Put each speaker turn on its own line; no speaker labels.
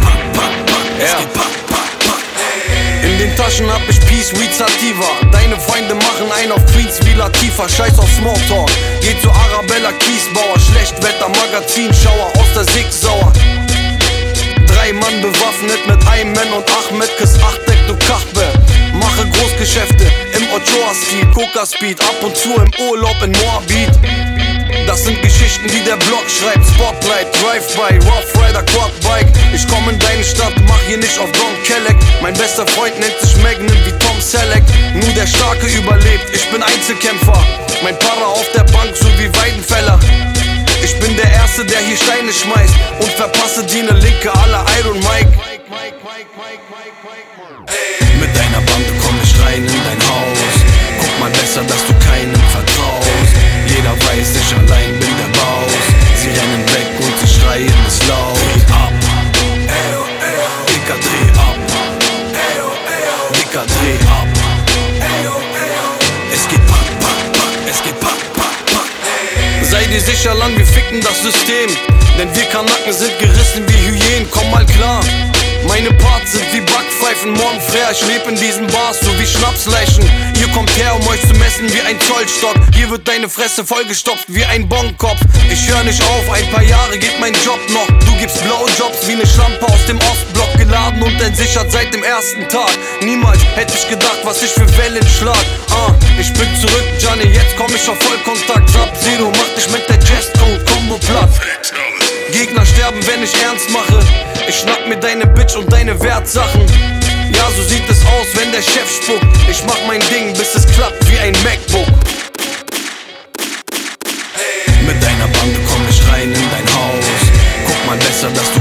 pack, pack, pack. Es geht pack, pack, pack. In den Taschen hab ich Peace, Weed, Sativa. Deine Freunde machen einen auf Queens wie Latifah. Scheiß auf Smalltalk, geht zu Arabella Kiesbauer. Schlechtwetter, Magazinschauer, aus der Sig sauer. 3 Mann bewaffnet mit Ayman und Ahmed. Chris Achteck, du Kachbe. Mache Großgeschäfte im Ochoa-Stil, Coca-Speed, ab und zu im Urlaub in Moabit. Das sind Geschichten, die der Blog schreibt. Spotlight, Drive-By, Rough Rider, Quadbike. Ich komm in deine Stadt, mach hier nicht auf Don Kelleck. Mein bester Freund nennt sich Magnum wie Tom Selleck. Nur der Starke überlebt, ich bin Einzelkämpfer. Mein Para auf der Bank, so wie Weidenfeller. Ich bin der Erste, der hier Steine schmeißt und verpasse die ne Linke à la Iron Mike. Mit deiner Bande komm ich rein in dein Haus. Guck mal besser, dass du keinem vertraust. Jeder weiß, ich allein bin der Baus. Sie rennen weg und sie schreien es laut. Dreh ab, eyo, eyo. Dicker, dreh ab, eyo, eyo. Dicker, dreh ab, eyo, eyo. Es geht pack, pack, pack. Es geht pack, pack, pack. Sei dir sicher, Land, wir ficken das System. Denn wir Kanaken sind gerissen wie Hyänen, komm mal klar. Meine Parts sind wie Backpfeifen, morgen früh. Ich leb in diesen Bars, so wie Schnapsleichen. Ihr kommt her, um euch zu messen wie ein Zollstock. Hier wird deine Fresse vollgestopft wie ein Bonkopf. Ich hör nicht auf, ein paar Jahre geht mein Job noch. Du gibst Blowjobs wie ne Schlampe aus dem Ostblock. Geladen und entsichert seit dem ersten Tag. Niemals hätte ich gedacht, was ich für Wellen schlag. Ich bin zurück, Johnny, jetzt komm ich auf Vollkontakt. Sub-Zero macht dich mit der Chestcode-Kombo platt. Gegner sterben, wenn ich ernst mache. Ich schnapp mir deine Bitch und deine Wertsachen. Ja, so sieht es aus, wenn der Chef spuckt. Ich mach mein Ding, bis es klappt wie ein MacBook. Mit deiner Bande komm ich rein in dein Haus. Guck mal besser, dass du